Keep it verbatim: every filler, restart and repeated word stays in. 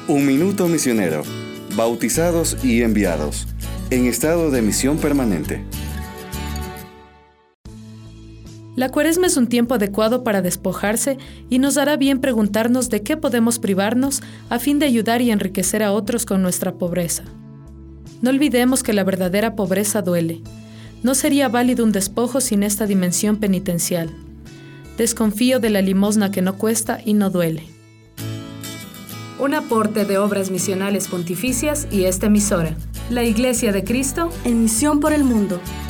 Un minuto misionero. Bautizados y enviados. En estado de misión permanente. La Cuaresma es un tiempo adecuado para despojarse y nos hará bien preguntarnos de qué podemos privarnos a fin de ayudar y enriquecer a otros con nuestra pobreza. No olvidemos que la verdadera pobreza duele. No sería válido un despojo sin esta dimensión penitencial. Desconfío de la limosna que no cuesta y no duele. Un aporte de Obras Misionales Pontificias y esta emisora, la Iglesia de Cristo, en misión por el mundo.